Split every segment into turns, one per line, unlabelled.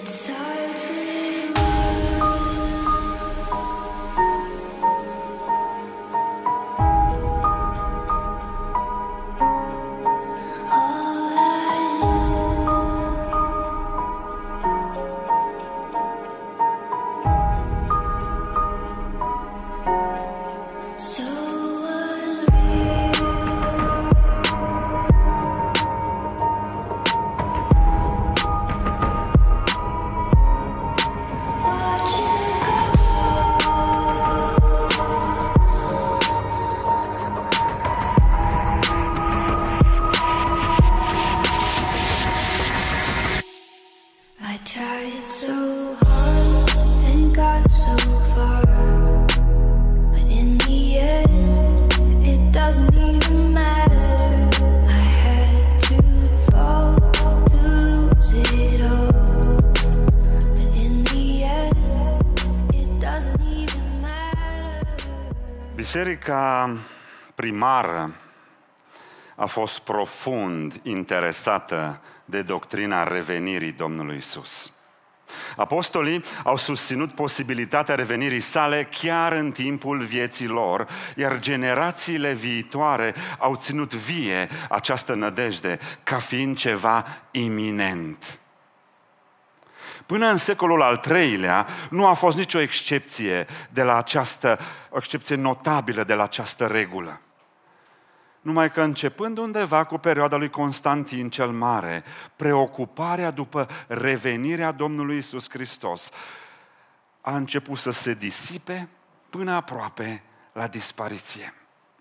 Biserica primară a fost profund interesată de doctrina revenirii Domnului Iisus. Apostolii au susținut posibilitatea revenirii sale chiar în timpul vieții lor, iar generațiile viitoare au ținut vie această nădejde ca fiind ceva iminent. Până în secolul al III-lea nu a fost nicio excepție o excepție notabilă de la această regulă. Numai că începând undeva cu perioada lui Constantin cel Mare, preocuparea după revenirea Domnului Iisus Hristos a început să se disipe până aproape la dispariție.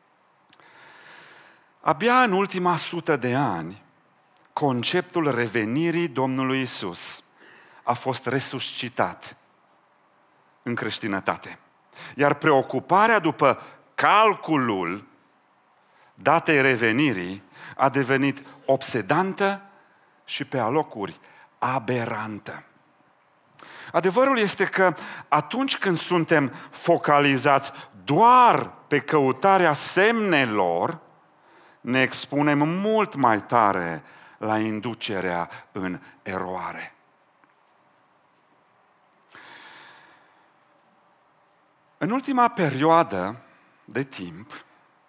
Abia în ultima 100 de ani, conceptul revenirii Domnului Iisus a fost resuscitat în creștinătate. Iar preocuparea după calculul datei revenirii a devenit obsedantă și pe alocuri aberantă. Adevărul este că atunci când suntem focalizați doar pe căutarea semnelor, ne expunem mult mai tare la inducerea în eroare. În ultima perioadă de timp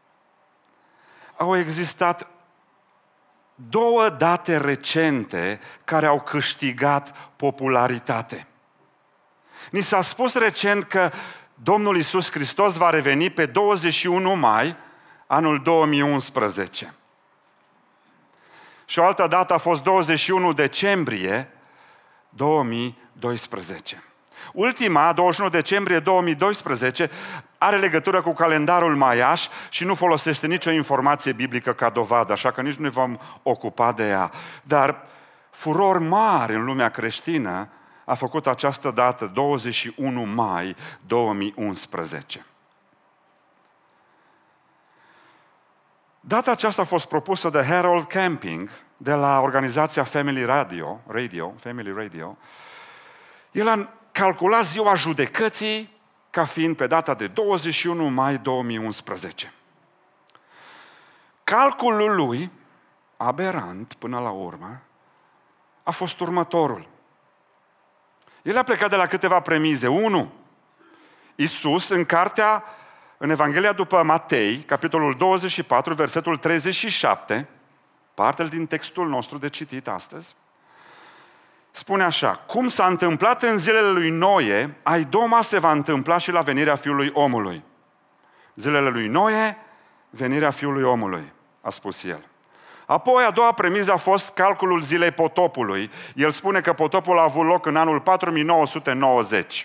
au existat două date recente care au câștigat popularitate. Ni s-a spus recent că Domnul Iisus Hristos va reveni pe 21 mai anul 2011. Și o altă dată a fost 21 decembrie 2012. Ultima, 21 decembrie 2012, are legătură cu calendarul maiaș și nu folosește nicio informație biblică ca dovadă, așa că nici nu ne vom ocupa de ea. Dar furor mare în lumea creștină a făcut această dată, 21 mai 2011. Data aceasta a fost propusă de Harold Camping de la organizația Family Radio. El a calculat ziua judecății ca fiind pe data de 21 mai 2011. Calculul lui, aberant până la urmă, a fost următorul. El a plecat de la câteva premize. 1. Iisus, în Evanghelia după Matei, capitolul 24, versetul 37, partea din textul nostru de citit astăzi, spune așa: cum s-a întâmplat în zilele lui Noe, aidoma se va întâmpla și la venirea Fiului Omului. Zilele lui Noe, venirea Fiului Omului, a spus el. Apoi, a doua premiză a fost calculul zilei potopului. El spune că potopul a avut loc în anul 4990.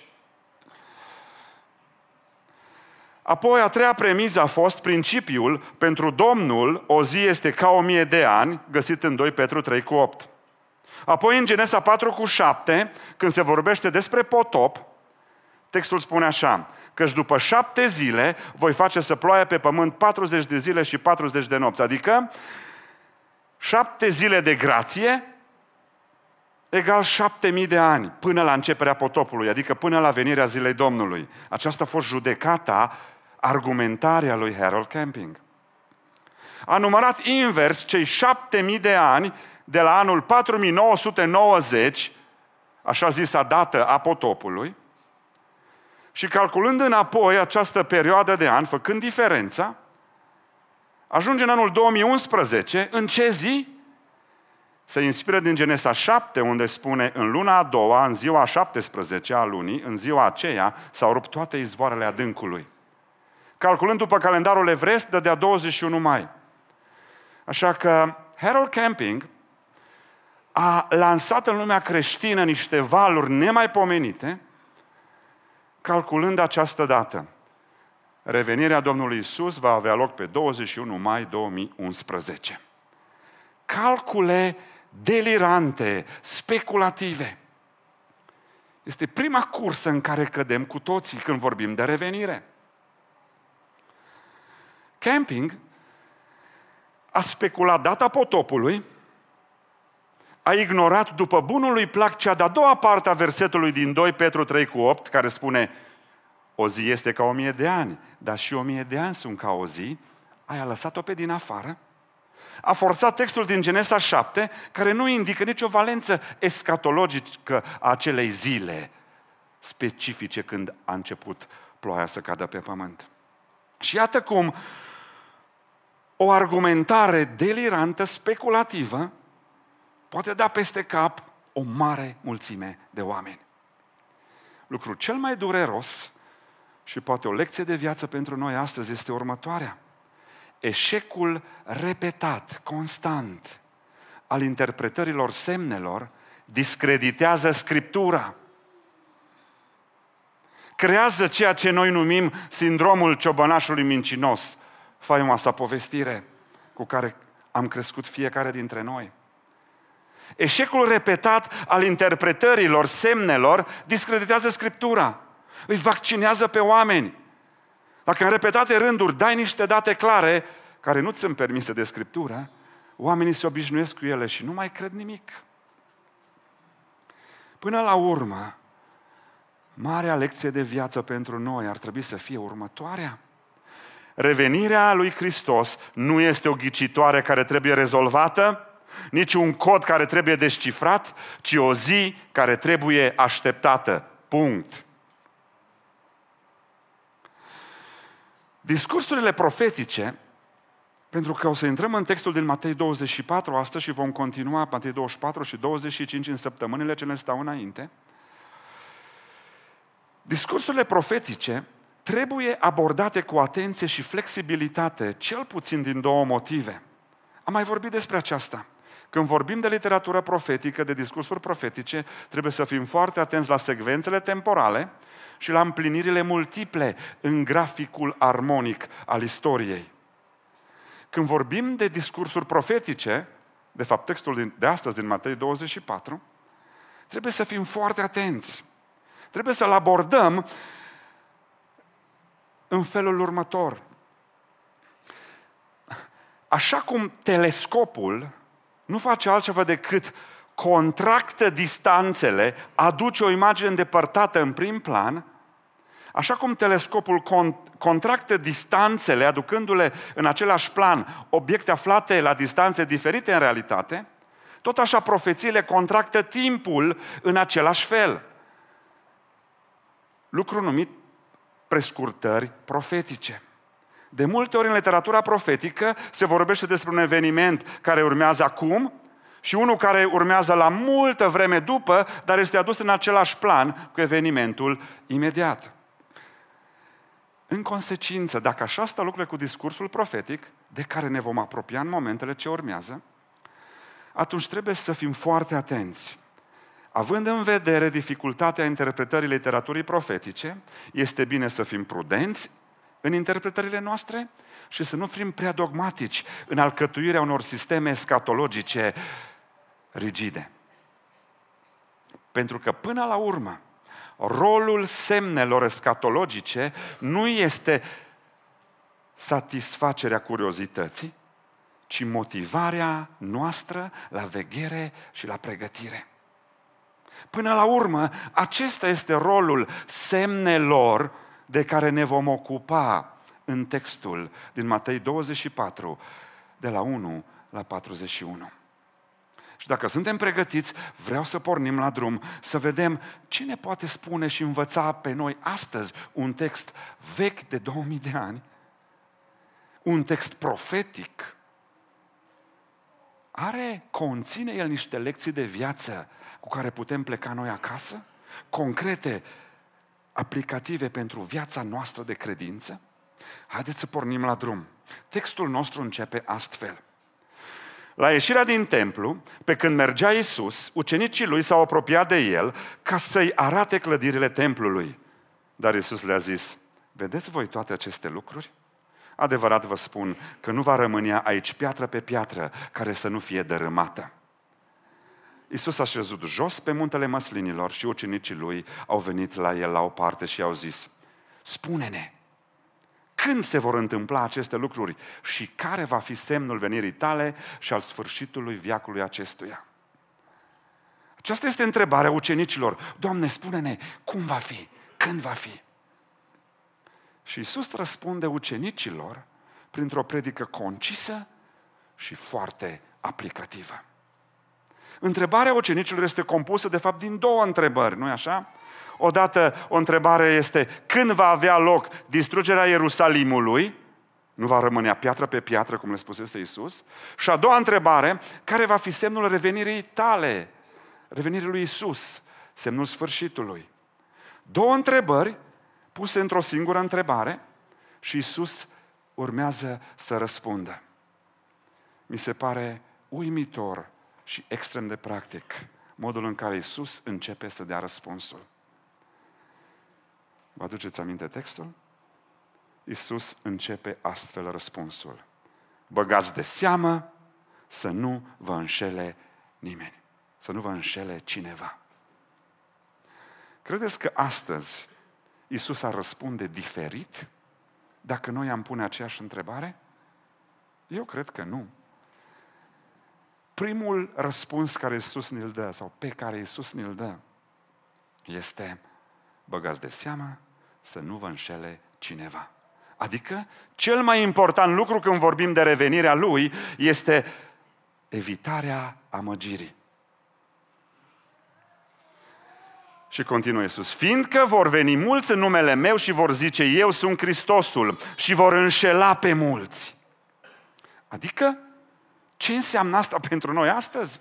Apoi, a treia premiză a fost principiul: pentru Domnul o zi este ca 1000 de ani, găsit în 2 Petru 3:8. Apoi, în Genesa 4:7, când se vorbește despre potop, textul spune așa: căci după 7 zile voi face să ploaie pe pământ 40 de zile și 40 de nopți. Adică 7 zile de grație egal 7000 de ani până la începerea potopului, adică până la venirea zilei Domnului. Aceasta a fost judecata, argumentarea lui Harold Camping. A numărat invers cei 7000 de ani de la anul 4990, așa zisa dată a potopului, și calculând înapoi această perioadă de ani, făcând diferența, ajunge în anul 2011, în ce zi? Se inspiră din Genesa 7, unde spune, în luna a doua, în ziua a 17 a lunii, în ziua aceea, s-au rupt toate izvoarele adâncului. Calculând după calendarul evresc, dădea 21 mai. Așa că Harold Camping a lansat în lumea creștină niște valuri nemaipomenite, calculând această dată. Revenirea Domnului Iisus va avea loc pe 21 mai 2011. Calcule delirante, speculative. Este prima cursă în care cădem cu toții când vorbim de revenire. Camping a speculat data potopului, a ignorat după bunul lui plac cea de-a doua parte a versetului din 2 Petru 3:8, care spune: o zi este ca 1000 de ani, dar și 1000 de ani sunt ca o zi. Aia a lăsat-o pe din afară. A forțat textul din Genesa 7, care nu indică nicio valență escatologică a acelei zile specifice când a început ploaia să cadă pe pământ. Și iată cum o argumentare delirantă, speculativă, poate da peste cap o mare mulțime de oameni. Lucrul cel mai dureros și poate o lecție de viață pentru noi astăzi este următoarea. Eșecul repetat, constant, al interpretărilor semnelor discreditează Scriptura. Creează ceea ce noi numim sindromul ciobănașului mincinos, faimoasa povestire cu care am crescut fiecare dintre noi. Eșecul repetat al interpretărilor semnelor discreditează Scriptura. Îi vaccinează pe oameni. Dacă în repetate rânduri dai niște date clare, care nu ți sunt permise de Scriptură, oamenii se obișnuiesc cu ele și nu mai cred nimic. Până la urmă, marea lecție de viață pentru noi ar trebui să fie următoarea. Revenirea lui Hristos nu este o ghicitoare care trebuie rezolvată, nici un cod care trebuie descifrat, ci o zi care trebuie așteptată. Punct. Discursurile profetice, pentru că o să intrăm în textul din Matei 24 astăzi și vom continua Matei 24 și 25 în săptămânile ce ne stau înainte, discursurile profetice trebuie abordate cu atenție și flexibilitate, cel puțin din două motive. Am mai vorbit despre aceasta. Când vorbim de literatură profetică, de discursuri profetice, trebuie să fim foarte atenți la secvențele temporale și la împlinirile multiple în graficul armonic al istoriei. Când vorbim de discursuri profetice, de fapt textul de astăzi din Matei 24, trebuie să fim foarte atenți. Trebuie să-l abordăm în felul următor. Așa cum telescopul nu face altceva decât contractă distanțele, aduce o imagine îndepărtată în prim plan, așa cum telescopul contractă distanțele, aducându-le în același plan obiecte aflate la distanțe diferite în realitate, tot așa profețiile contractă timpul în același fel. Lucru numit prescurtări profetice. De multe ori în literatura profetică se vorbește despre un eveniment care urmează acum și unul care urmează la multă vreme după, dar este adus în același plan cu evenimentul imediat. În consecință, dacă așa stau lucrurile cu discursul profetic, de care ne vom apropia în momentele ce urmează, atunci trebuie să fim foarte atenți. Având în vedere dificultatea interpretării literaturii profetice, este bine să fim prudenți în interpretările noastre și să nu fim prea dogmatici în alcătuirea unor sisteme escatologice rigide. Pentru că până la urmă, rolul semnelor escatologice nu este satisfacerea curiozității, ci motivarea noastră la veghere și la pregătire. Până la urmă, acesta este rolul semnelor de care ne vom ocupa în textul din Matei 24, de la 1 la 41. Și Și dacă suntem pregătiți, vreau să pornim la drum, să vedem ce ne poate spune și învăța pe noi astăzi un text vechi de 2000 de ani, un text profetic. Conține el niște lecții de viață cu care putem pleca noi acasă? Concrete, aplicative pentru viața noastră de credință? Haideți să pornim la drum. Textul nostru începe astfel. La ieșirea din templu, pe când mergea Iisus, ucenicii lui s-au apropiat de el ca să-i arate clădirile templului. Dar Iisus le-a zis, vedeți voi toate aceste lucruri? Adevărat vă spun că nu va rămâne aici piatră pe piatră care să nu fie dărâmată. Iisus a șezut jos pe muntele Măslinilor și ucenicii lui au venit la el la o parte și i-au zis, spune-ne, când se vor întâmpla aceste lucruri și care va fi semnul venirii tale și al sfârșitului veacului acestuia? Aceasta este întrebarea ucenicilor. Doamne, spune-ne, cum va fi? Când va fi? Și Iisus răspunde ucenicilor printr-o predică concisă și foarte aplicativă. Întrebarea ucenicilor este compusă, de fapt, din două întrebări, nu-i așa? Odată, o întrebare este, când va avea loc distrugerea Ierusalimului? Nu va rămâne piatră pe piatră, cum le spusese Iisus. Și a doua întrebare, care va fi semnul revenirii tale? Revenirii lui Iisus, semnul sfârșitului. Două întrebări puse într-o singură întrebare și Iisus urmează să răspundă. Mi se pare uimitor și extrem de practic modul în care Iisus începe să dea răspunsul. Vă aduceți aminte textul? Iisus începe astfel răspunsul. Băgați de seamă să nu vă înșele nimeni, să nu vă înșele cineva. Credeți că astăzi Iisus ar răspunde diferit dacă noi am pune aceeași întrebare? Eu cred că nu. Primul răspuns care Iisus ne-l dă, sau pe care Iisus ne-l dă, este băgați de seamă să nu vă înșele cineva. Adică, cel mai important lucru când vorbim de revenirea Lui este evitarea amăgirii. Și continuă Iisus, fiindcă vor veni mulți în numele meu și vor zice, eu sunt Hristosul, și vor înșela pe mulți. Adică, ce înseamnă asta pentru noi astăzi?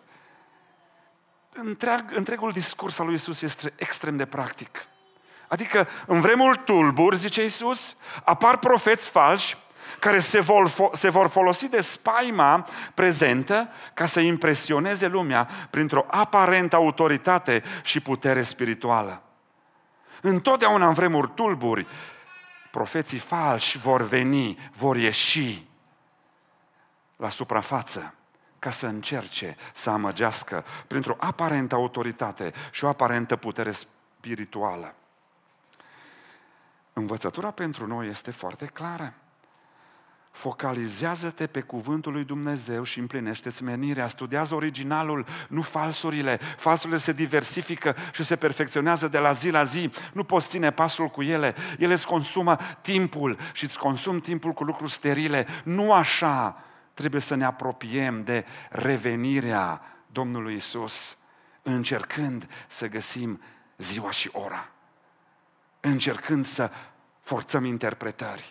Întregul discurs al lui Iisus este extrem de practic. Adică, în vremuri tulburi, zice Iisus, apar profeți falși care se vor folosi de spaima prezentă ca să impresioneze lumea printr-o aparentă autoritate și putere spirituală. Întotdeauna în vremuri tulburi, profeții falși vor veni, vor ieși la suprafață ca să încerce să amăgească printr-o aparentă autoritate și o aparentă putere spirituală. Învățătura pentru noi este foarte clară. Focalizează-te pe cuvântul lui Dumnezeu și împlinește-ți menirea. Studiază originalul, nu falsurile. Falsurile se diversifică și se perfecționează de la zi la zi. Nu poți ține pasul cu ele. Ele îți consumă timpul și îți consum timpul cu lucruri sterile. Nu așa trebuie să ne apropiem de revenirea Domnului Iisus, încercând să găsim ziua și ora. Încercând să forțăm interpretări.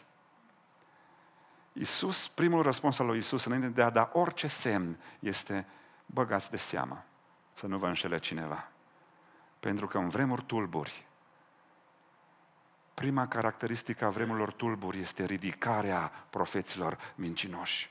Iisus, primul răspuns al lui Iisus înainte de a da orice semn este băgați de seamă să nu vă înșele cineva. Pentru că în vremuri tulburi, prima caracteristică a vremurilor tulburi este ridicarea profeților mincinoși.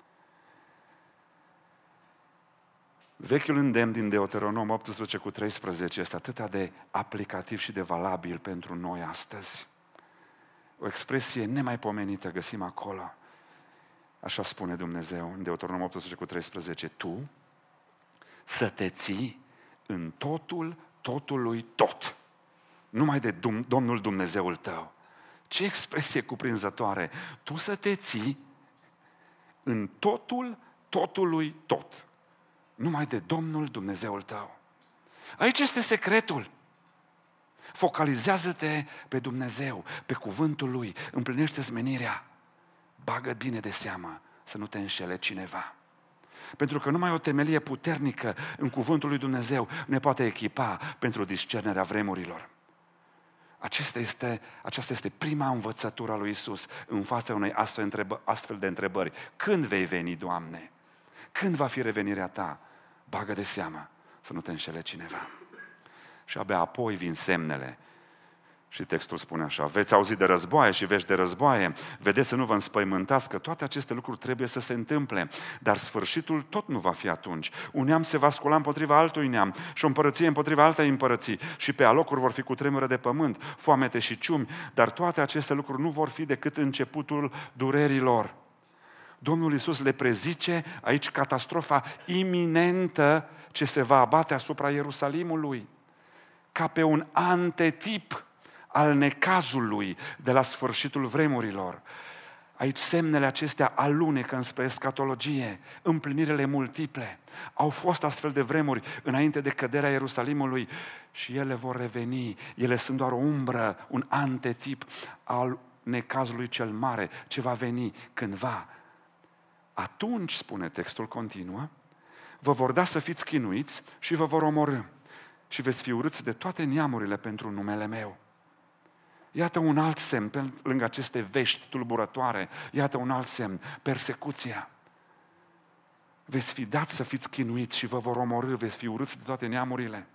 Vechiul îndemn din Deuteronom 18:13 este atât de aplicativ și de valabil pentru noi astăzi. O expresie nemaipomenită găsim acolo. Așa spune Dumnezeu în Deuteronom 18:13, tu să te ții în totul, totului tot. Numai de Domnul Dumnezeul tău. Ce expresie cuprinzătoare! Tu să te ții în totul, totului tot. Numai de Domnul Dumnezeul tău. Aici este secretul. Focalizează-te pe Dumnezeu, pe cuvântul Lui, împlinește-ți menirea. Bagă bine de seamă să nu te înșele cineva. Pentru că numai o temelie puternică în cuvântul lui Dumnezeu ne poate echipa pentru discernerea vremurilor. Aceasta este prima învățătură a lui Iisus în fața unei astfel de întrebări. Când vei veni, Doamne? Când va fi revenirea Ta? Bagă de seamă să nu te înșele cineva. Și abia apoi vin semnele. Și textul spune așa: veți auzi de războaie și vești de războaie, vedeți să nu vă înspăimântați, că toate aceste lucruri trebuie să se întâmple, dar sfârșitul tot nu va fi atunci. Un neam se va scula împotriva altui neam și o împărăție împotriva altei împărății și pe alocuri vor fi cutremure de pământ, foamete și ciumi, dar toate aceste lucruri nu vor fi decât începutul durerilor. Domnul Iisus le prezice aici catastrofa iminentă ce se va abate asupra Ierusalimului, ca pe un antetip al necazului de la sfârșitul vremurilor. Aici semnele acestea alunecă înspre escatologie, împlinirele multiple. Au fost astfel de vremuri înainte de căderea Ierusalimului și ele vor reveni. Ele sunt doar o umbră, un antetip al necazului cel mare ce va veni cândva. Atunci, spune textul, continuă, vă vor da să fiți chinuiți și vă vor omorî și veți fi urâți de toate neamurile pentru numele meu. Iată un alt semn, pe lângă aceste vești tulburătoare, iată un alt semn, persecuția. Veți fi dați să fiți chinuiți și vă vor omorî, veți fi urâți de toate neamurile.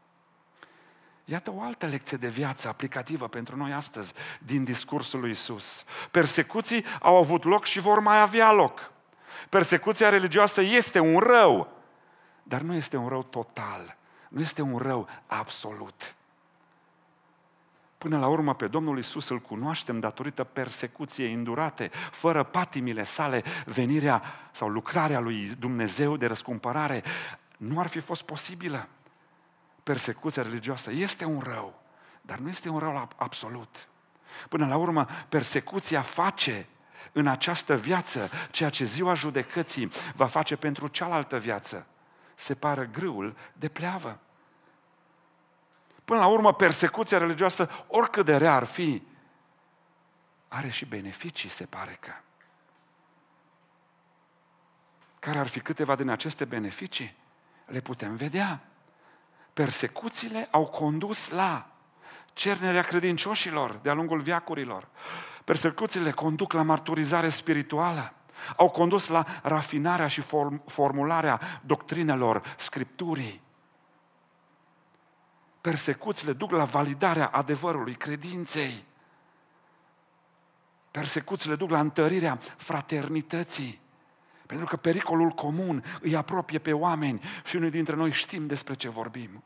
Iată o altă lecție de viață aplicativă pentru noi astăzi din discursul lui Iisus. Persecuții au avut loc și vor mai avea loc. Persecuția religioasă este un rău, dar nu este un rău total, nu este un rău absolut. Până la urmă, pe Domnul Iisus îl cunoaștem datorită persecuției îndurate, fără patimile sale, venirea sau lucrarea lui Dumnezeu de răscumpărare nu ar fi fost posibilă. Persecuția religioasă este un rău, dar nu este un rău absolut. Până la urmă, persecuția face în această viață ceea ce ziua judecății va face pentru cealaltă viață. Separă grâul de pleavă. Până la urmă, persecuția religioasă, oricât de rea ar fi, are și beneficii, se pare că. Care ar fi câteva din aceste beneficii? Le putem vedea. Persecuțiile au condus la cernerea credincioșilor de-a lungul veacurilor. Persecuțiile conduc la marturizare spirituală. Au condus la rafinarea și formularea doctrinelor Scripturii. Persecuțiile duc la validarea adevărului credinței. Persecuțiile duc la întărirea fraternității. Pentru că pericolul comun îi apropie pe oameni și unii dintre noi știm despre ce vorbim.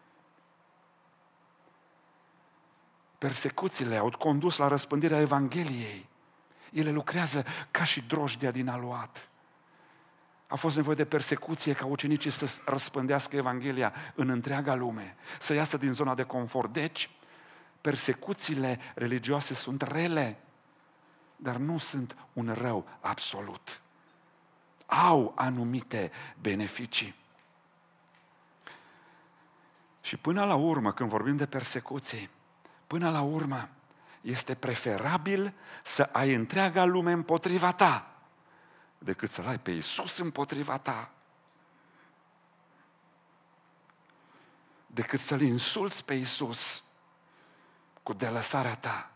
Persecuțiile au condus la răspândirea Evangheliei. Ele lucrează ca și drojdea din aluat. A fost nevoie de persecuție ca ucenicii să răspândească Evanghelia în întreaga lume, să iasă din zona de confort. Deci, persecuțiile religioase sunt rele, dar nu sunt un rău absolut. Au anumite beneficii. Și până la urmă, când vorbim de persecuții, până la urmă, este preferabil să ai întreaga lume împotriva ta decât să-L ai pe Iisus împotriva ta. Decât să-L insulți pe Iisus cu delăsarea ta.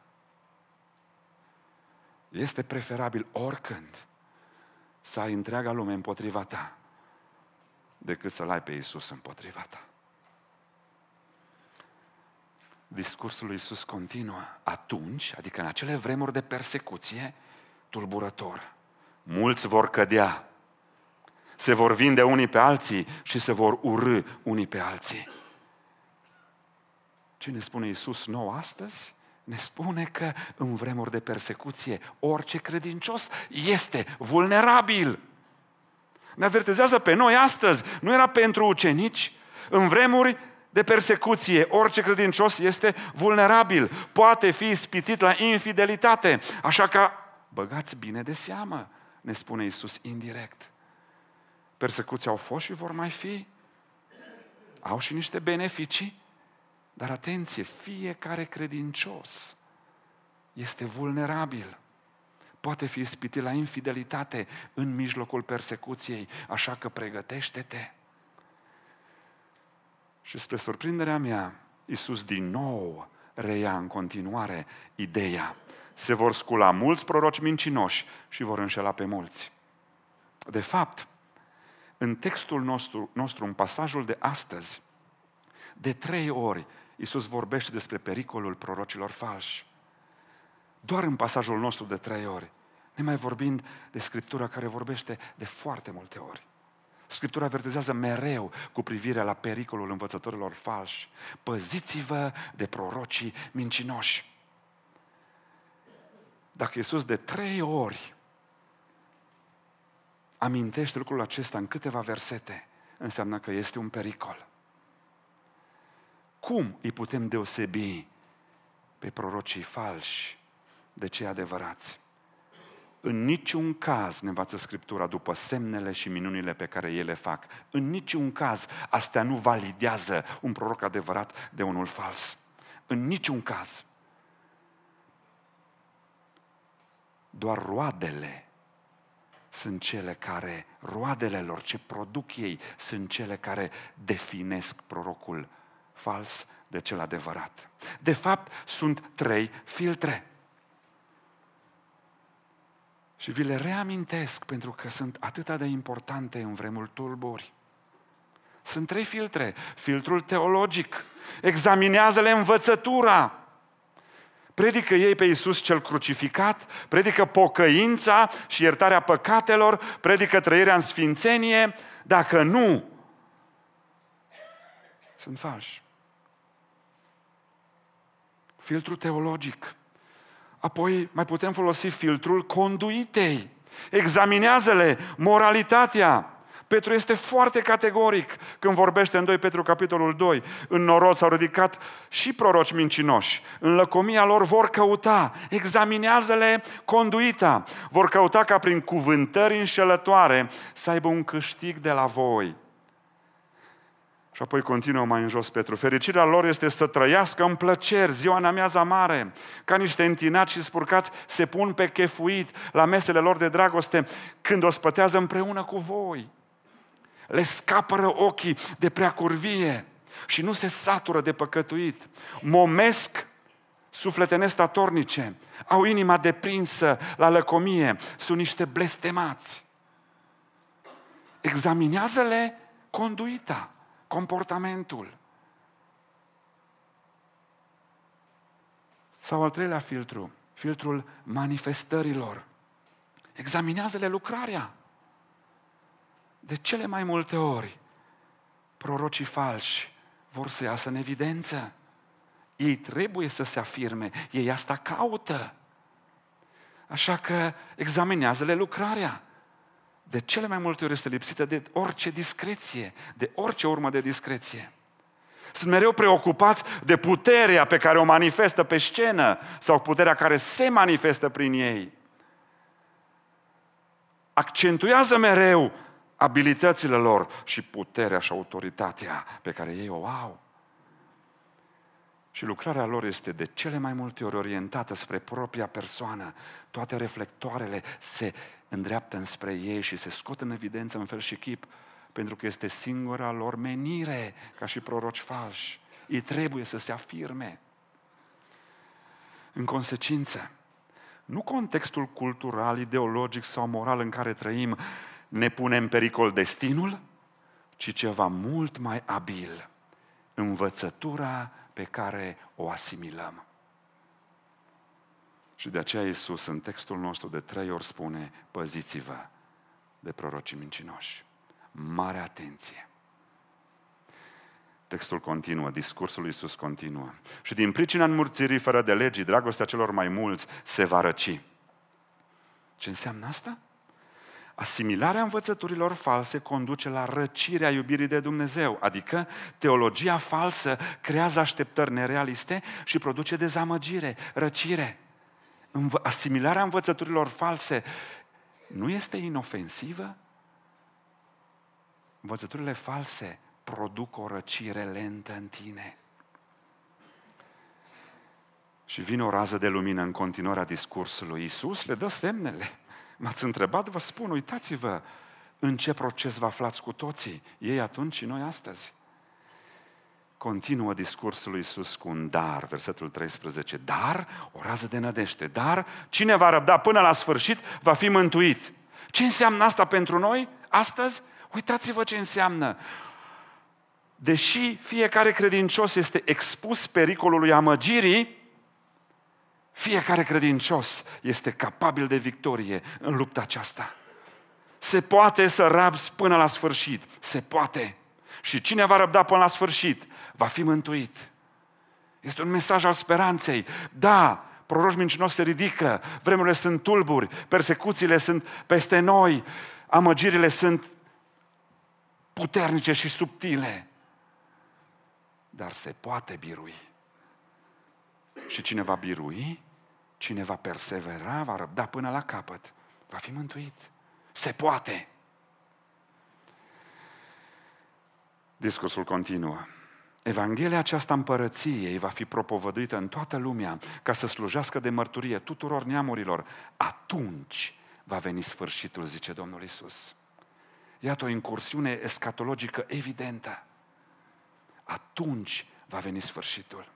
Este preferabil oricând să ai întreaga lume împotriva ta decât să-L ai pe Iisus împotriva ta. Discursul lui Iisus continuă atunci, adică în acele vremuri de persecuție tulburător. Mulți vor cădea, se vor vinde unii pe alții și se vor urâ unii pe alții. Ce ne spune Iisus nou astăzi? Ne spune că în vremuri de persecuție orice credincios este vulnerabil. Ne avertizează pe noi astăzi, nu era pentru ucenici. În vremuri de persecuție orice credincios este vulnerabil, poate fi ispitit la infidelitate, așa că băgați bine de seamă, ne spune Iisus indirect. Persecuții au fost și vor mai fi. Au și niște beneficii. Dar atenție, fiecare credincios este vulnerabil.
poate fi ispitit la infidelitate în mijlocul persecuției, așa că pregătește-te. Și spre surprinderea mea, Iisus din nou reia în continuare ideea. Se vor scula mulți proroci mincinoși și vor înșela pe mulți. De fapt, în textul nostru, în pasajul de astăzi, de 3 ori Iisus vorbește despre pericolul prorocilor falși. Doar în pasajul nostru de 3 ori, nemai vorbind de Scriptura care vorbește de foarte multe ori. Scriptura avertizează mereu cu privire la pericolul învățătorilor falși. Păziți-vă de prorocii mincinoși. Dacă Iisus de 3 ori amintește lucrul acesta în câteva versete, înseamnă că este un pericol. Cum îi putem deosebi pe prorocii falși de cei adevărați? În niciun caz, ne învață Scriptura, după semnele și minunile pe care ei le fac, în niciun caz astea nu validează un proroc adevărat de unul fals. În niciun caz. Doar roadele sunt cele care, roadele lor, ce produc ei, sunt cele care definesc prorocul fals de cel adevărat. De fapt, sunt 3 filtre. Și vi le reamintesc pentru că sunt atât de importante în vremuri tulburi. Sunt 3 filtre. Filtrul teologic. Examinează-le învățătura. Predică ei pe Iisus cel crucificat, predică pocăința și iertarea păcatelor, predică trăirea în sfințenie. Dacă nu, sunt falși. Filtrul teologic. Apoi mai putem folosi filtrul conduitei. Examinează-le moralitatea. Petru este foarte categoric când vorbește în 2 Petru capitolul 2. În norod s-au ridicat și proroci mincinoși. În lăcomia lor vor căuta. Examinează-le conduita. Vor căuta ca prin cuvântări înșelătoare să aibă un câștig de la voi. Și apoi continuă mai în jos Petru. Fericirea lor este să trăiască în plăceri, ziua în amiaza mare, ca niște întinați și spurcați se pun pe chefuit la mesele lor de dragoste când o spătează împreună cu voi. Le scapără ochii de preacurvie și nu se satură de păcătuit. Momesc suflete nestatornice, au inima deprinsă la lăcomie, sunt niște blestemați. Examinează-le conduita, comportamentul. Sau al 3-lea filtru, filtrul manifestărilor. Examinează-le lucrarea. De cele mai multe ori, prorocii falși vor să iasă în evidență. Ei trebuie să se afirme, ei asta caută. Așa că examinează-le lucrarea. De cele mai multe ori este lipsită de orice discreție, de orice urmă de discreție. Sunt mereu preocupați de puterea pe care o manifestă pe scenă sau puterea care se manifestă prin ei. Accentuează mereu abilitățile lor și puterea și autoritatea pe care ei o au. Și lucrarea lor este de cele mai multe ori orientată spre propria persoană. Toate reflectoarele se îndreaptă înspre ei și se scot în evidență în fel și chip, pentru că este singura lor menire, ca și proroci falși. Ei trebuie să se afirme. În consecință, nu contextul cultural, ideologic sau moral în care trăim ne pune în pericol destinul, ci ceva mult mai abil, învățătura pe care o asimilăm. Și de aceea Iisus în textul nostru de 3 ori spune: păziți-vă de prorocii mincinoși. Mare atenție! Textul continuă, discursul lui Iisus continuă. Și din pricina înmulțirii fără de legii, dragostea celor mai mulți se va răci. Ce înseamnă asta? Asimilarea învățăturilor false conduce la răcirea iubirii de Dumnezeu, adică teologia falsă creează așteptări nerealiste și produce dezamăgire, răcire. Asimilarea învățăturilor false nu este inofensivă? Învățăturile false produc o răcire lentă în tine. Și vine o rază de lumină în continuarea discursului. Iisus le dă semnele. M-ați întrebat, vă spun, uitați-vă în ce proces vă aflați cu toții. Ei atunci și noi astăzi. Continuă discursul lui Iisus cu un dar, versetul 13. Dar, o rază de nădejde. Dar, cine va răbda până la sfârșit, va fi mântuit. Ce înseamnă asta pentru noi astăzi? Uitați-vă ce înseamnă. Deși fiecare credincios este expus pericolului amăgirii, fiecare credincios este capabil de victorie în lupta aceasta. Se poate să rabzi până la sfârșit. Se poate. Și cine va răbda până la sfârșit va fi mântuit. Este un mesaj al speranței. Da, proroși mincinoși se ridică, vremurile sunt tulburi, persecuțiile sunt peste noi, amăgirile sunt puternice și subtile. Dar se poate birui. Și cine va birui, cine va persevera, va răbda până la capăt, va fi mântuit. Se poate. Discursul continuă. Evanghelia aceasta împărăției va fi propovăduită în toată lumea ca să slujească de mărturie tuturor neamurilor. Atunci va veni sfârșitul, zice Domnul Iisus. Iată o incursiune escatologică evidentă. Atunci va veni sfârșitul.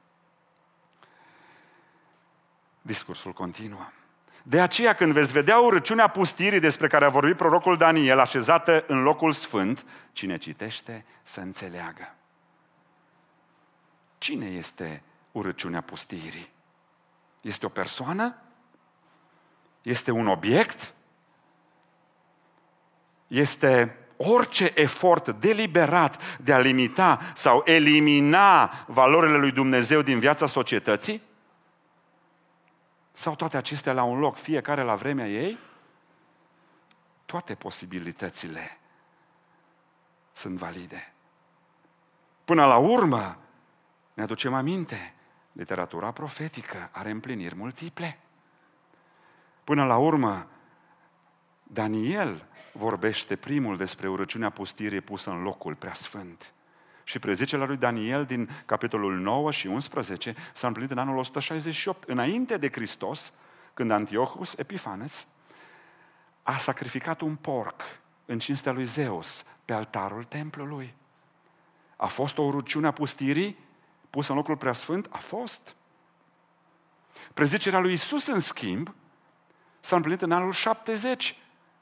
Discursul continuă. De aceea, când veți vedea urăciunea pustirii despre care a vorbit prorocul Daniel, așezată în locul sfânt, cine citește să înțeleagă. Cine este urăciunea pustirii? Este o persoană? Este un obiect? Este orice efort deliberat de a limita sau elimina valorile lui Dumnezeu din viața societății? Sau toate acestea la un loc, fiecare la vremea ei? Toate posibilitățile sunt valide. Până la urmă, ne aducem aminte, literatura profetică are împliniri multiple. Până la urmă, Daniel vorbește primul despre urăciunea pustirii pusă în locul preasfânt. Și prezicerea lui Daniel din capitolul 9 și 11 s-a împlinit în anul 168, înainte de Hristos, când Antiochus Epifanes a sacrificat un porc în cinstea lui Zeus pe altarul templului. A fost o urăciune a pustirii pusă în locul preasfânt? A fost. Prezicerea lui Iisus, în schimb, s-a împlinit în anul 70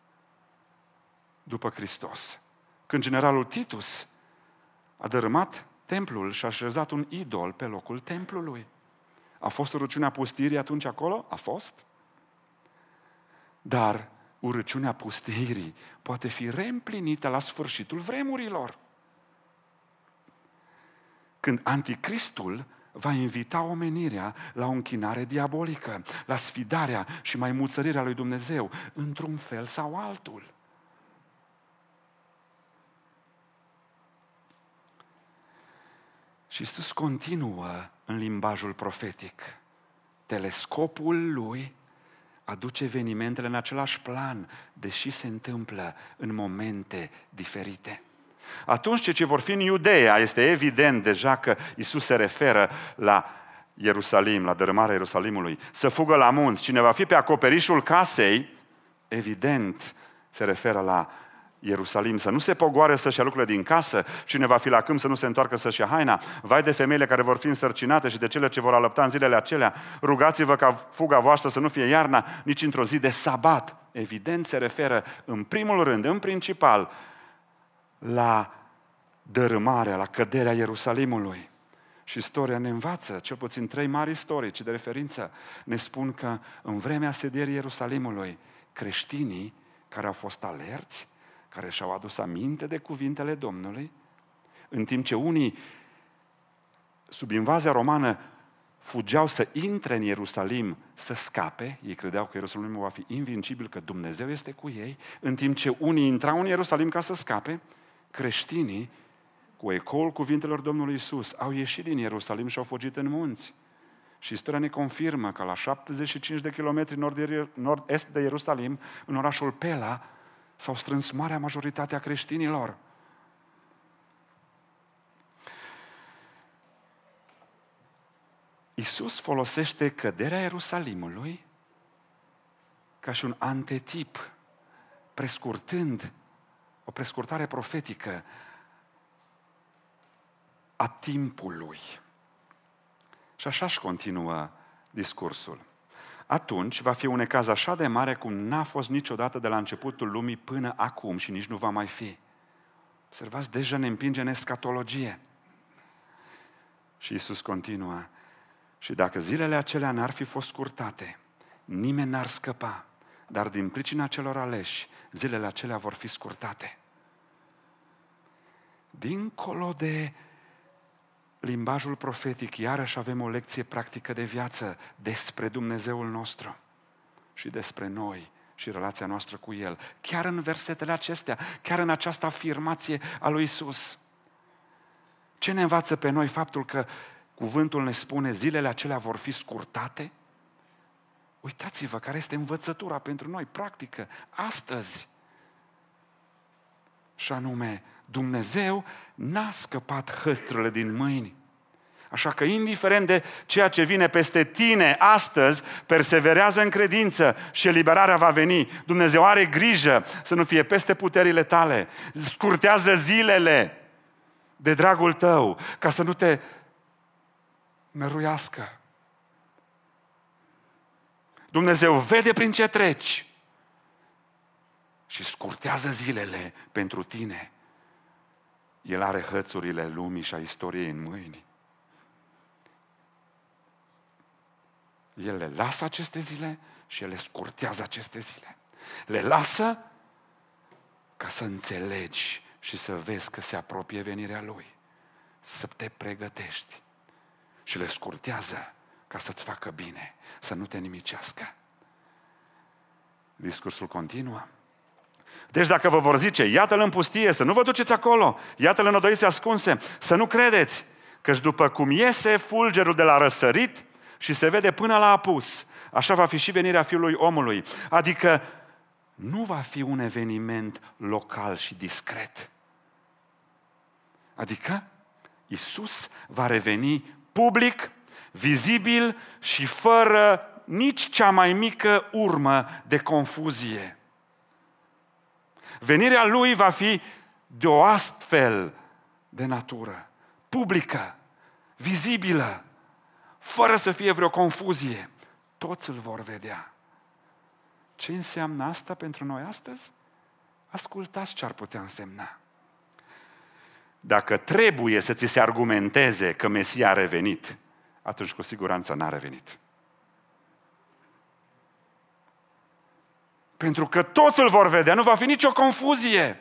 după Hristos, când generalul Titus a dărâmat templul și a așezat un idol pe locul templului. A fost urăciunea pustirii atunci acolo? A fost. Dar urăciunea pustirii poate fi reîmplinită la sfârșitul vremurilor, când Anticristul va invita omenirea la o închinare diabolică, la sfidarea și maimuțărirea lui Dumnezeu, într-un fel sau altul. Și Iisus continuă în limbajul profetic. Telescopul lui aduce evenimentele în același plan, deși se întâmplă în momente diferite. Atunci ce vor fi în Iudeea, este evident deja că Iisus se referă la Ierusalim, la dărâmarea Ierusalimului, să fugă la munți. Cine va fi pe acoperișul casei, evident se referă la Ierusalim, să nu se pogoare să-și ia lucrurile din casă, cine va fi la câmp să nu se întoarcă să-și ia haina. Vai de femeile care vor fi însărcinate și de cele ce vor alăpta în zilele acelea. Rugați-vă ca fuga voastră să nu fie iarna, nici într-o zi de sabat. Evident se referă în primul rând, în principal, la dărâmarea, la căderea Ierusalimului. Și istoria ne învață, cel puțin 3 mari istorici de referință, ne spun că în vremea sederii Ierusalimului, creștinii care au fost alerți, care și-au adus aminte de cuvintele Domnului, în timp ce unii, sub invazia romană, fugeau să intre în Ierusalim să scape, ei credeau că Ierusalimul va fi invincibil, că Dumnezeu este cu ei, în timp ce unii intrau în Ierusalim ca să scape, creștinii, cu ecoul cuvintelor Domnului Iisus, au ieșit din Ierusalim și au fugit în munți. Și istoria ne confirmă că la 75 de kilometri nord-est de Ierusalim, în orașul Pela, s-au strâns marea majoritate a creștinilor. Iisus folosește căderea Ierusalimului ca și un antetip, prescurtând o prescurtare profetică a timpului. Și așa își continuă discursul. Atunci va fi un necaz așa de mare cum n-a fost niciodată de la începutul lumii până acum și nici nu va mai fi. Observați, deja ne împinge în escatologie. Și Iisus continuă. Și dacă zilele acelea n-ar fi fost scurtate, nimeni n-ar scăpa, dar din pricina celor aleși, zilele acelea vor fi scurtate. Dincolo de limbajul profetic, iarăși avem o lecție practică de viață despre Dumnezeul nostru și despre noi și relația noastră cu El. Chiar în versetele acestea, chiar în această afirmație a lui Iisus. Ce ne învață pe noi faptul că cuvântul ne spune zilele acelea vor fi scurtate? Uitați-vă care este învățătura pentru noi, practică, astăzi. Și anume, Dumnezeu n-a scăpat hăstrele din mâini. Așa că, indiferent de ceea ce vine peste tine astăzi, perseverează în credință și eliberarea va veni. Dumnezeu are grijă să nu fie peste puterile tale. Scurtează zilele de dragul tău, ca să nu te măruiască. Dumnezeu vede prin ce treci și scurtează zilele pentru tine. El are hățurile lumii și a istoriei în mâini. El le lasă aceste zile și El le scurtează aceste zile. Le lasă ca să înțelegi și să vezi că se apropie venirea Lui. Să te pregătești. Și le scurtează ca să-ți facă bine, să nu te nimicească. Discursul continuă. Deci dacă vă vor zice, iată-l în pustie, să nu vă duceți acolo, iată-l în odăițe ascunse, să nu credeți, căci după cum iese fulgerul de la răsărit și se vede până la apus, așa va fi și venirea Fiului Omului. Adică nu va fi un eveniment local și discret. Adică Iisus va reveni public, vizibil și fără nici cea mai mică urmă de confuzie. Venirea Lui va fi de o astfel de natură, publică, vizibilă, fără să fie vreo confuzie. Toți îl vor vedea. Ce înseamnă asta pentru noi astăzi? Ascultați ce ar putea însemna. Dacă trebuie să ți se argumenteze că Mesia a revenit, atunci cu siguranță n-a revenit. Pentru că toți îl vor vedea, nu va fi nicio confuzie.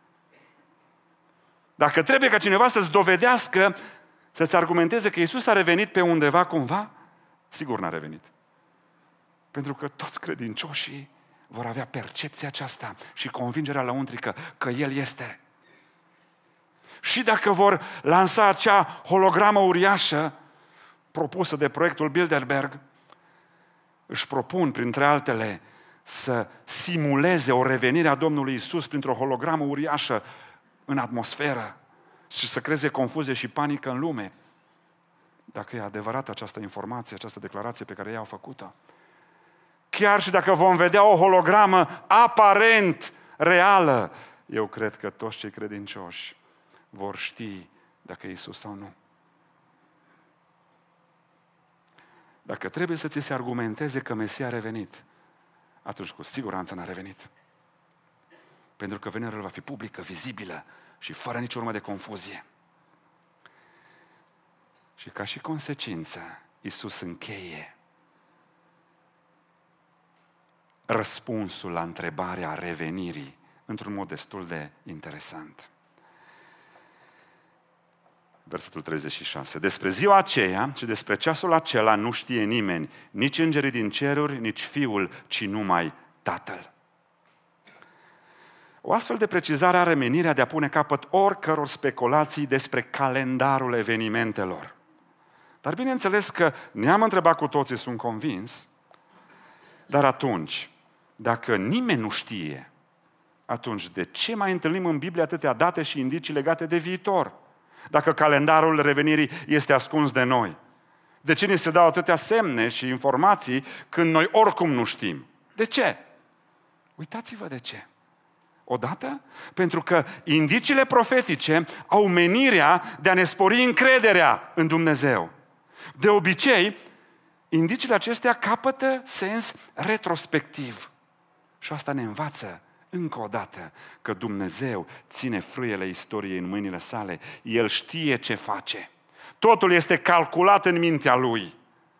Dacă trebuie ca cineva să-ți dovedească, să-ți argumenteze că Iisus a revenit pe undeva cumva, sigur n-a revenit. Pentru că toți credincioșii vor avea percepția aceasta și convingerea lăuntrică că El este. Și dacă vor lansa acea hologramă uriașă propusă de proiectul Bilderberg, își propun, printre altele, să simuleze o revenire a Domnului Iisus printr-o hologramă uriașă în atmosferă și să creeze confuzie și panică în lume. Dacă e adevărată această informație, această declarație pe care ei au făcut-o. Chiar și dacă vom vedea o hologramă aparent reală, eu cred că toți cei credincioși vor ști dacă e Iisus sau nu. Dacă trebuie să ți se argumenteze că Mesia a revenit, atunci cu siguranță n-a revenit. Pentru că venirea va fi publică, vizibilă și fără nicio urmă de confuzie. Și ca și consecință, Iisus încheie răspunsul la întrebarea revenirii într-un mod destul de interesant. Versetul 36. Despre ziua aceea și despre ceasul acela nu știe nimeni, nici îngerii din ceruri, nici Fiul, ci numai Tatăl. O astfel de precizare are menirea de a pune capăt oricăror speculații despre calendarul evenimentelor. Dar bineînțeles că ne-am întrebat cu toții, sunt convins, dar atunci, dacă nimeni nu știe, atunci de ce mai întâlnim în Biblie atâtea date și indicii legate de viitor? Dacă calendarul revenirii este ascuns de noi. De ce ni se dau atâtea semne și informații când noi oricum nu știm? De ce? Uitați-vă de ce. Odată, pentru că indiciile profetice au menirea de a ne spori încrederea în Dumnezeu. De obicei, indiciile acestea capătă sens retrospectiv. Și asta ne învață încă o dată că Dumnezeu ține frâiele istoriei în mâinile sale. El știe ce face. Totul este calculat în mintea Lui.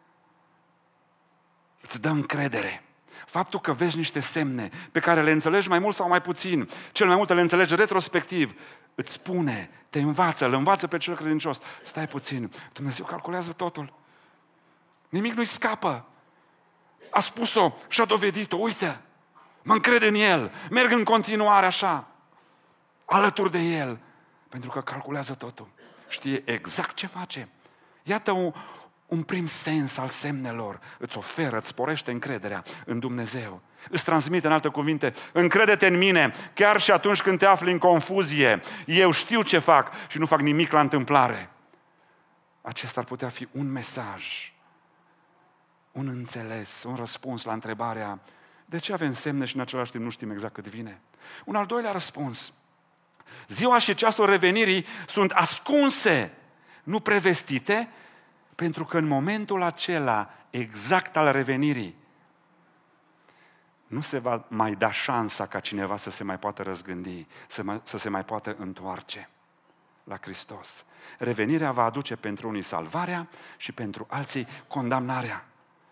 Îți dă încredere. Faptul că vezi niște semne pe care le înțelegi mai mult sau mai puțin, cel mai mult le înțelegi retrospectiv, îți spune, te învață, îl învață pe cel credincios. Stai puțin, Dumnezeu calculează totul. Nimic nu-i scapă. A spus-o și a dovedit-o, uite, mă încred în El, merg în continuare așa, alături de El, pentru că calculează totul. Știe exact ce face. Iată un prim sens al semnelor. Îți oferă, îți sporește încrederea în Dumnezeu. Îți transmite, în alte cuvinte, încrede-te în mine, chiar și atunci când te afli în confuzie. Eu știu ce fac și nu fac nimic la întâmplare. Acesta ar putea fi un mesaj, un înțeles, un răspuns la întrebarea de ce avem semne și în același timp nu știm exact cât vine. Un al doilea răspuns. Ziua și ceasul revenirii sunt ascunse, nu prevestite, pentru că în momentul acela exact al revenirii nu se va mai da șansa ca cineva să se mai poată răzgândi, să se mai poată întoarce la Hristos. Revenirea va aduce pentru unii salvarea și pentru alții condamnarea.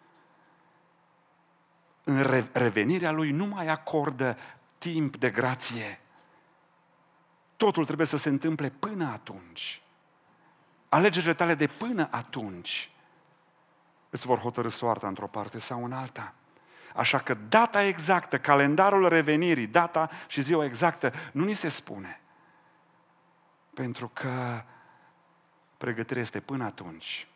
În revenirea Lui nu mai acordă timp de grație. Totul trebuie să se întâmple până atunci. Alegerile tale de până atunci îți vor hotărî soarta într-o parte sau în alta. Așa că data exactă, calendarul revenirii, data și ziua exactă, nu ni se spune. Pentru că pregătirea este până atunci.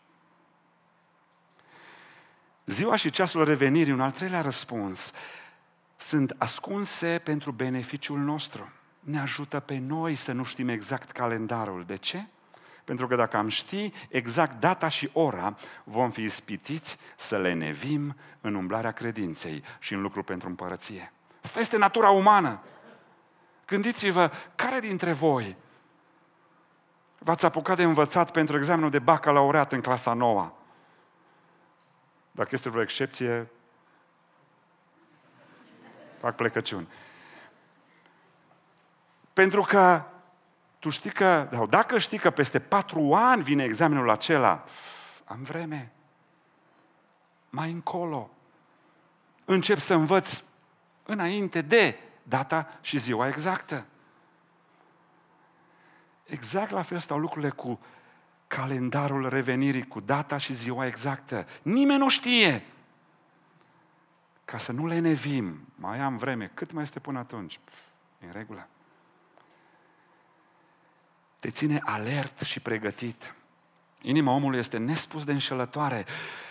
Ziua și ceasul revenirii, un al treilea răspuns, sunt ascunse pentru beneficiul nostru. Ne ajută pe noi să nu știm exact calendarul. De ce? Pentru că dacă am ști exact data și ora, vom fi ispitiți să lenevim în umblarea credinței și în lucru pentru împărăție. Asta este natura umană. Gândiți-vă, care dintre voi v-ați apucat de învățat pentru examenul de bacalaureat în clasa 9? Dacă este vreo excepție, fac plecăciuni. Pentru că tu știi că, dacă știi că peste 4 ani vine examenul acela, am vreme. Mai încolo. Încep să învăț înainte de data și ziua exactă. Exact la fel stau lucrurile cu calendarul revenirii, cu data și ziua exactă. Nimeni nu știe. Ca să nu lenevim. Mai am vreme. Cât mai este până atunci? E în regulă. Te ține alert și pregătit. Inima omului este nespus de înșelătoare.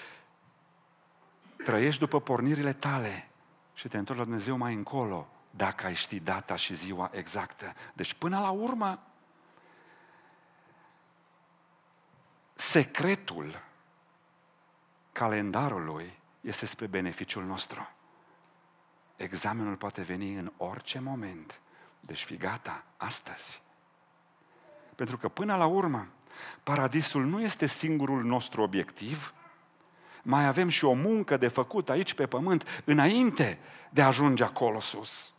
Trăiești după pornirile tale și te întorci la Dumnezeu mai încolo, dacă ai ști data și ziua exactă. Deci până la urmă, secretul calendarului este spre beneficiul nostru. Examenul poate veni în orice moment. Deci fii gata astăzi. Pentru că până la urmă, paradisul nu este singurul nostru obiectiv, mai avem și o muncă de făcut aici pe pământ, înainte de a ajunge acolo sus.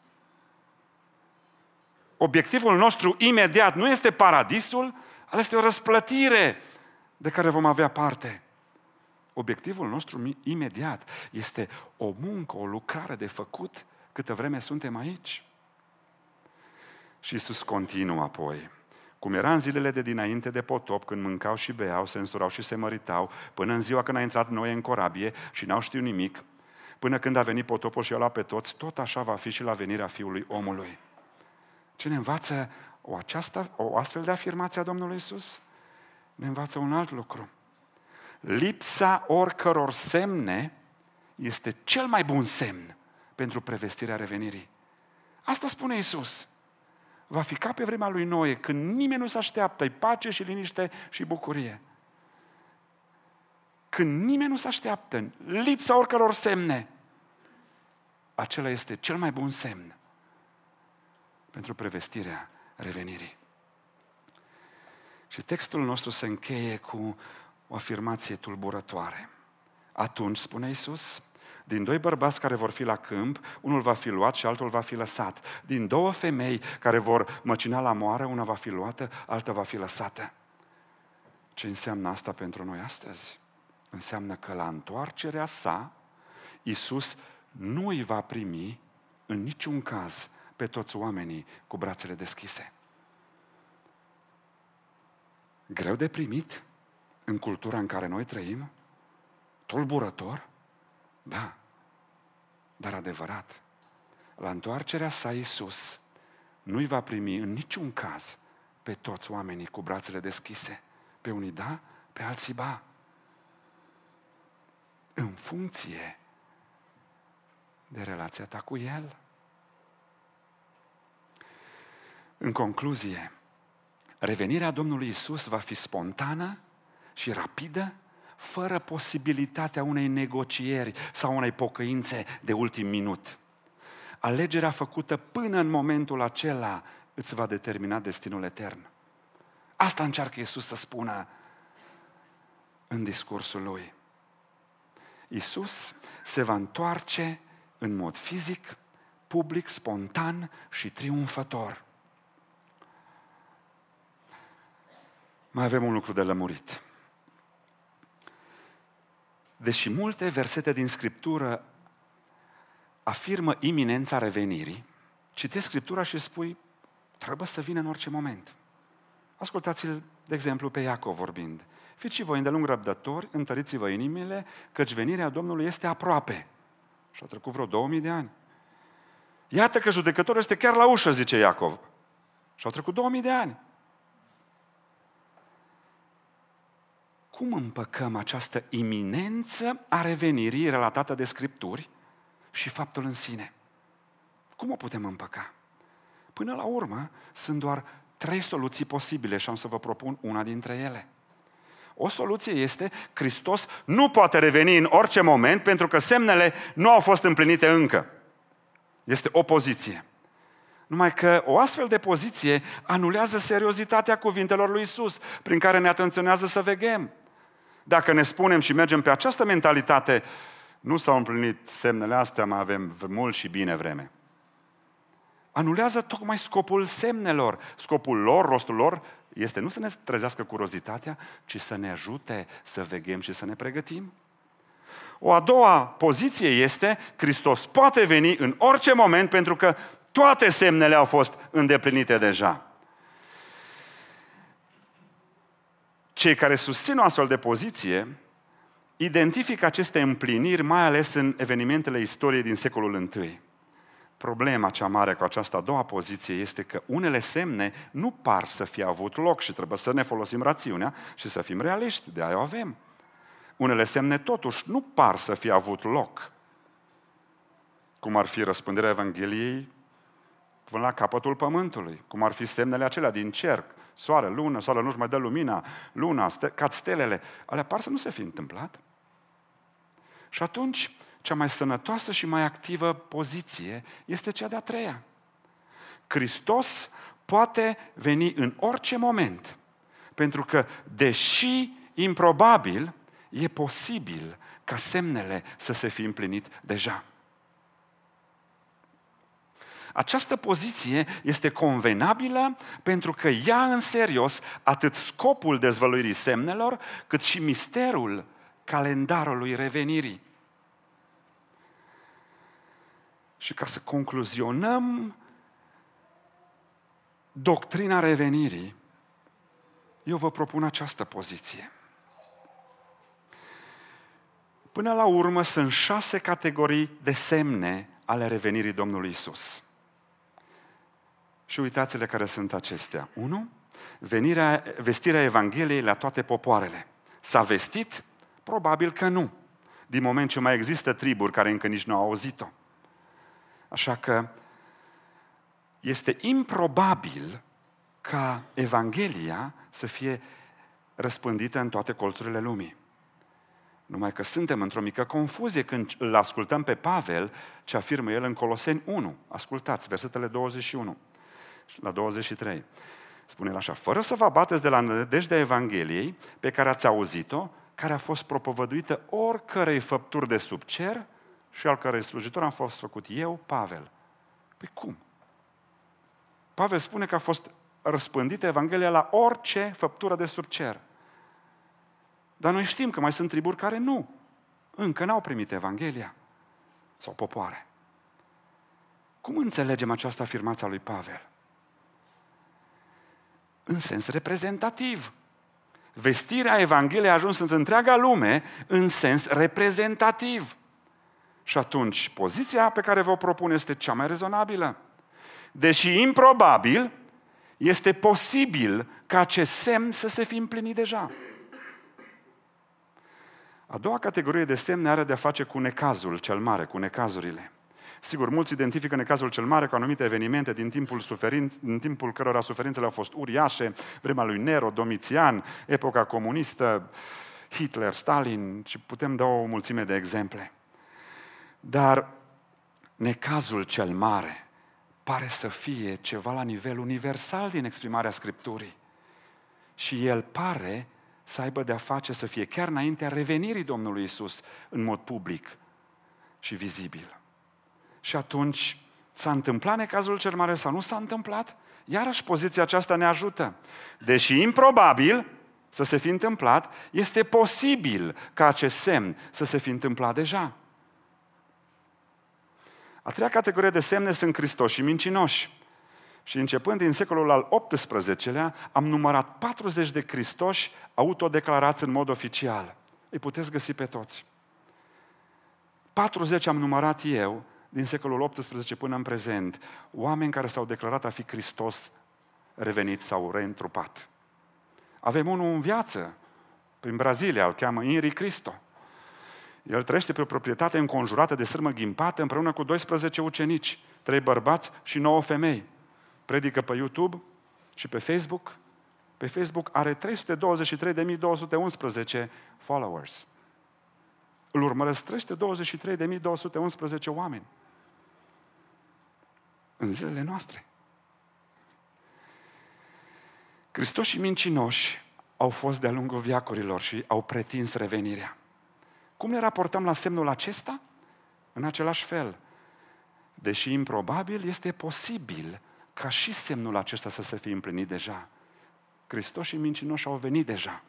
Obiectivul nostru imediat nu este paradisul, ale este o răsplătire de care vom avea parte. Obiectivul nostru imediat este o muncă, o lucrare de făcut câtă vreme suntem aici. Și Iisus continuă apoi. Cum era în zilele de dinainte de potop, când mâncau și beau, se însurau și se măritau, până în ziua când a intrat Noe în corabie și n-au știut nimic, până când a venit potopul și a luat pe toți, tot așa va fi și la venirea Fiului Omului. Ce ne învață o astfel de afirmație a Domnului Iisus? Ne învață un alt lucru. Lipsa oricăror semne este cel mai bun semn pentru prevestirea revenirii. Asta spune Iisus. Va fi ca pe vremea lui Noe, când nimeni nu se așteaptă, e pace și liniște și bucurie. când nimeni nu se așteaptă, în lipsa oricăror semne, acela este cel mai bun semn pentru prevestirea revenirii. Și textul nostru se încheie cu o afirmație tulburătoare. Atunci, spune Iisus, din 2 bărbați care vor fi la câmp, unul va fi luat și altul va fi lăsat. Din 2 femei care vor măcina la moară, una va fi luată, alta va fi lăsată. Ce înseamnă asta pentru noi astăzi? Înseamnă că la întoarcerea sa, Iisus nu îi va primi în niciun caz pe toți oamenii cu brațele deschise. Greu de primit în cultura în care noi trăim? Tulburător? Da, dar adevărat. La întoarcerea sa, Iisus nu-i va primi în niciun caz pe toți oamenii cu brațele deschise. Pe unii da, pe alții ba. În funcție de relația ta cu El. În concluzie, revenirea Domnului Iisus va fi spontană și rapidă, fără posibilitatea unei negocieri sau unei pocăințe de ultim minut. Alegerea făcută până în momentul acela îți va determina destinul etern. Asta încearcă Iisus să spună în discursul Lui. Iisus se va întoarce în mod fizic, public, spontan și triumfător. Mai avem un lucru de lămurit. Deși multe versete din Scriptură afirmă iminența revenirii, citești Scriptura și spui, trebuie să vină în orice moment. Ascultați-l, de exemplu, pe Iacov vorbind. Fiți și voi îndelung răbdători, întăriți-vă inimile, căci venirea Domnului este aproape. Și au trecut vreo 2000 de ani. Iată că judecătorul este chiar la ușă, zice Iacov. Și au trecut 2000 de ani. Cum împăcăm această iminență a revenirii relatată de Scripturi și faptul în sine? Cum o putem împăca? Până la urmă, sunt doar 3 soluții posibile și am să vă propun una dintre ele. O soluție este, Hristos nu poate reveni în orice moment pentru că semnele nu au fost împlinite încă. Este o poziție. Numai că o astfel de poziție anulează seriozitatea cuvintelor lui Iisus, prin care ne atenționează să veghem. Dacă ne spunem și mergem pe această mentalitate, nu s-au împlinit semnele astea, mai avem mult și bine vreme. Anulează tocmai scopul semnelor. Scopul lor, rostul lor, este nu să ne trezească curiozitatea, ci să ne ajute să veghem și să ne pregătim. O a doua poziție este, Hristos poate veni în orice moment pentru că toate semnele au fost îndeplinite deja. Cei care susțin o astfel de poziție identifică aceste împliniri, mai ales în evenimentele istoriei din secolul I. Problema cea mare cu această a doua poziție este că unele semne nu par să fie avut loc și trebuie să ne folosim rațiunea și să fim realiști, de aia o avem. Unele semne totuși nu par să fie avut loc, cum ar fi răspândirea Evangheliei până la capătul pământului, cum ar fi semnele acelea din cer, soare, lună, soarele nu-și mai dă lumina, luna, cad stelele, alea par să nu se fi întâmplat. Și atunci, cea mai sănătoasă și mai activă poziție este cea de-a treia. Hristos poate veni în orice moment, pentru că, deși improbabil, e posibil ca semnele să se fi împlinit deja. Această poziție este convenabilă pentru că ia în serios atât scopul dezvăluirii semnelor, cât și misterul calendarului revenirii. Și ca să concluzionăm doctrina revenirii, eu vă propun această poziție. Până la urmă sunt 6 categorii de semne ale revenirii Domnului Iisus. Și uitați-le care sunt acestea. 1. Vestirea Evangheliei la toate popoarele. S-a vestit? Probabil că nu. Din moment ce mai există triburi care încă nici nu au auzit-o. Așa că este improbabil ca Evanghelia să fie răspândită în toate colțurile lumii. Numai că suntem într-o mică confuzie când îl ascultăm pe Pavel ce afirmă el în Coloseni 1. Ascultați, versetele 21 la 23. Spune el așa: fără să vă abateți de la nădejdea Evangheliei pe care ați auzit-o, care a fost propovăduită oricărei făpturi de sub cer și al cărei slujitor am fost făcut eu, Pavel. Păi cum? Pavel spune că a fost răspândită Evanghelia la orice făptură de sub cer. Dar noi știm că mai sunt triburi care încă n-au primit Evanghelia. Sau popoare. Cum înțelegem această afirmație a lui Pavel? În sens reprezentativ. Vestirea Evangheliei a ajuns în întreaga lume în sens reprezentativ. Și atunci, poziția pe care vă propun este cea mai rezonabilă. Deși improbabil, este posibil ca acest semn să se fi împlinit deja. A doua categorie de semne are de-a face cu necazul cel mare, cu necazurile. Sigur, mulți identifică necazul cel mare cu anumite evenimente din timpul cărora suferințele au fost uriașe, vremea lui Nero, Domitian, epoca comunistă, Hitler, Stalin, și putem da o mulțime de exemple. Dar necazul cel mare pare să fie ceva la nivel universal din exprimarea Scripturii. Și el pare să aibă de-a face să fie chiar înaintea revenirii Domnului Iisus în mod public și vizibil. Și atunci s-a întâmplat necazul cel mare sau nu s-a întâmplat? Iarăși poziția aceasta ne ajută. Deși improbabil să se fi întâmplat, este posibil ca acest semn să se fi întâmplat deja. A treia categorie de semne sunt Hristoșii mincinoși. Și începând din secolul al XVIII-lea, am numărat 40 de Hristoși autodeclarați în mod oficial. Îi puteți găsi pe toți. 40 am numărat eu din secolul XVIII până în prezent, oameni care s-au declarat a fi Hristos revenit sau reîntrupat. Avem unul în viață, prin Brazilia, îl cheamă Henri Cristo. El trăiește pe o proprietate înconjurată de sârmă ghimpată împreună cu 12 ucenici, 3 bărbați și 9 femei. Predică pe YouTube și pe Facebook. Pe Facebook are 323.211 followers. Îl urmăresc 323.211 oameni. În zilele noastre. Hristoșii mincinoși au fost de-a lungul veacurilor și au pretins revenirea. Cum ne raportăm la semnul acesta? În același fel. Deși improbabil, este posibil ca și semnul acesta să se fie împlinit deja. Hristoșii mincinoși au venit deja.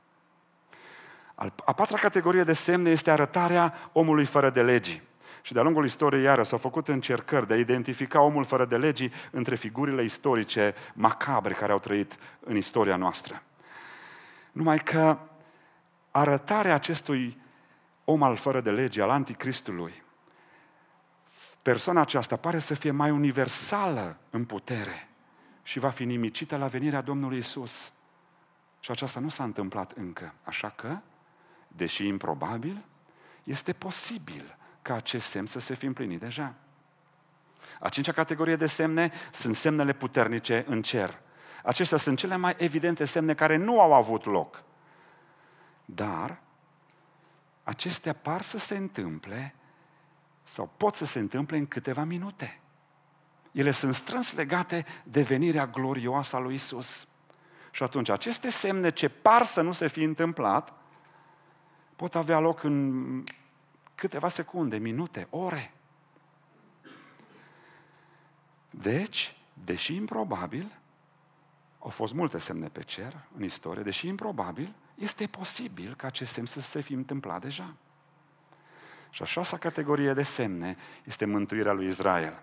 A patra categorie de semne este arătarea omului fără de legii. Și de-a lungul istoriei, iară, s-au făcut încercări de a identifica omul fără de legii între figurile istorice macabre care au trăit în istoria noastră. Numai că arătarea acestui om al fără de lege, al anticristului, persoana aceasta pare să fie mai universală în putere și va fi nimicită la venirea Domnului Iisus. Și aceasta nu s-a întâmplat încă. Așa că, deși improbabil, este posibil ca acest semn să se fi împlinit deja. A cincea categorie de semne sunt semnele puternice în cer. Acestea sunt cele mai evidente semne care nu au avut loc. Dar acestea par să se întâmple sau pot să se întâmple în câteva minute. Ele sunt strâns legate de venirea glorioasă a lui Iisus. Și atunci aceste semne ce par să nu se fi întâmplat pot avea loc în câteva secunde, minute, ore. Deci, deși improbabil, au fost multe semne pe cer în istorie, deși improbabil, este posibil ca acest semn să se fi întâmplat deja. Și a șasea categorie de semne este mântuirea lui Israel.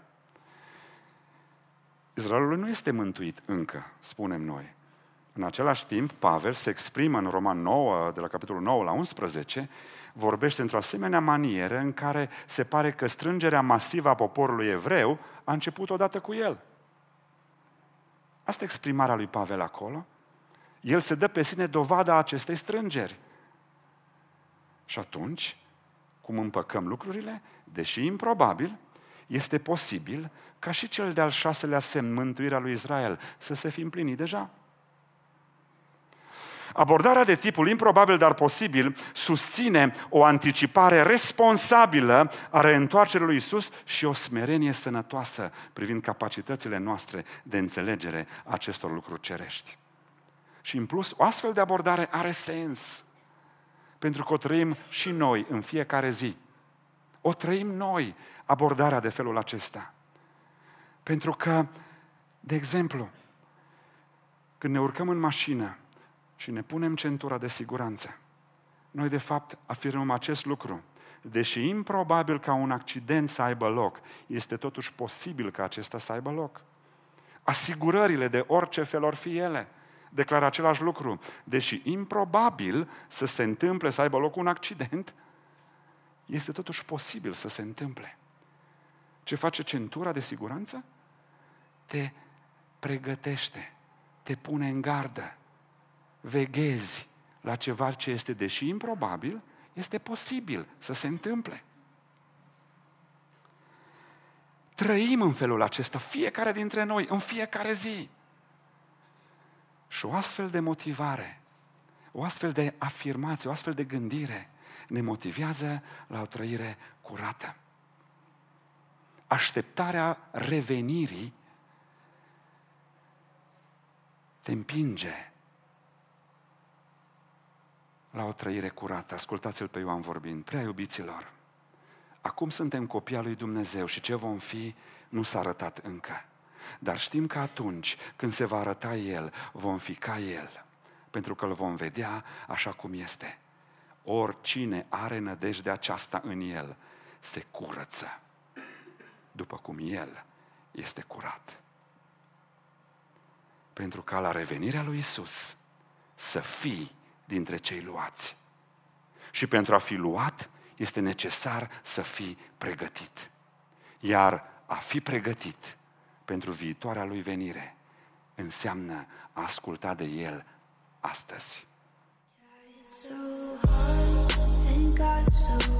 Israelul nu este mântuit încă, spunem noi. În același timp, Pavel se exprimă în Roman 9, de la capitolul 9 la 11, vorbește într-o asemenea manieră în care se pare că strângerea masivă a poporului evreu a început odată cu el. Asta e exprimarea lui Pavel acolo. El se dă pe sine dovada acestei strângeri. Și atunci, cum împăcăm lucrurile, deși improbabil, este posibil ca și cel de-al 6-lea semn, mântuirea lui Israel, să se fi împlinit deja. Abordarea de tipul improbabil, dar posibil, susține o anticipare responsabilă a reîntoarcerii lui Iisus și o smerenie sănătoasă privind capacitățile noastre de înțelegere a acestor lucruri cerești. Și în plus, o astfel de abordare are sens, pentru că o trăim și noi în fiecare zi. O trăim noi, abordarea de felul acesta. Pentru că, de exemplu, când ne urcăm în mașină și ne punem centura de siguranță, noi de fapt afirmăm acest lucru. Deși improbabil ca un accident să aibă loc, este totuși posibil ca acesta să aibă loc. Asigurările de orice fel or fi ele declară același lucru. Deși improbabil să se întâmple, să aibă loc un accident, este totuși posibil să se întâmple. Ce face centura de siguranță? Te pregătește, te pune în gardă, veghezi la ceva ce este, deși improbabil, este posibil să se întâmple. Trăim în felul acesta, fiecare dintre noi, în fiecare zi. Și o astfel de motivare, o astfel de afirmație, o astfel de gândire ne motivează la o trăire curată. Așteptarea revenirii te împinge la o trăire curată. Ascultați-l pe Ioan vorbind. Prea iubiților, acum suntem copii al lui Dumnezeu și ce vom fi nu s-a arătat încă. Dar știm că atunci când se va arăta El, vom fi ca El, pentru că îl vom vedea așa cum este. Oricine are nădejdea aceasta în El se curăță, după cum El este curat. Pentru ca la revenirea lui Iisus să fii dintre cei luați. Și pentru a fi luat este necesar să fii pregătit. Iar a fi pregătit pentru viitoarea lui venire înseamnă a asculta de El astăzi. So hard and got so